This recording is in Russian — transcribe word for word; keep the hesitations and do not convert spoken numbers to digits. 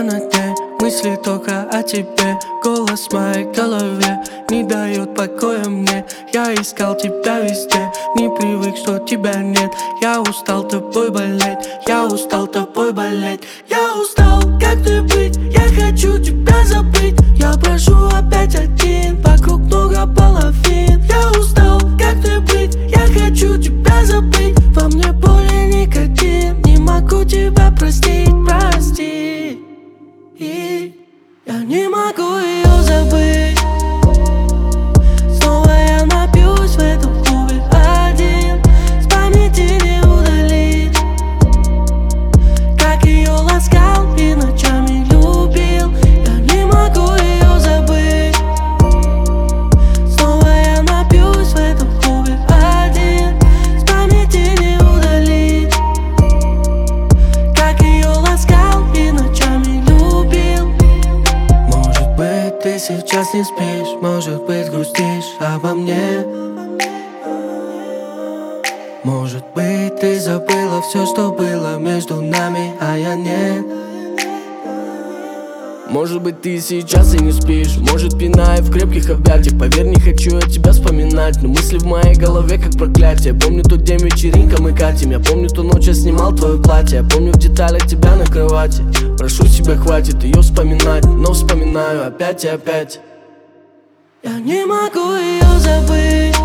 над ней, мысли только о тебе. Голос в моей голове не дает покоя мне. Я искал тебя везде, не привык, что тебя нет. Я устал тобой болеть, я устал тобой болеть. Я устал, как ты быть, я хочу тебя забыть. Я прошу опять один, вокруг много половин. Я устал, как ты быть, я хочу тебя забыть. Во мне боли никотин, не могу тебя простить, прости. И я не могу ее забыть. Снова я напьюсь в этом клубе один, с памяти не удалить, как ее ласкал и ночами любил. Я не могу ее забыть. Снова я напьюсь в этом клубе один, с памяти не удалить, как ее ласкал и ночами любил. Может быть, ты сейчас не спишь, может быть, грустишь обо мне. Может быть, ты забыла все, что было между нами, а я нет. Может быть, ты сейчас и не спишь, может, пиная в крепких объятиях. Поверь, не хочу я тебя вспоминать, но мысли в моей голове как проклятие. Помню тот день, вечеринка мы катим. Я помню ту ночь, я снимал твое платье. Я помню в деталях тебя на кровати. Прошу тебя, хватит ее вспоминать, но вспоминаю опять и опять. Я не могу ее забыть.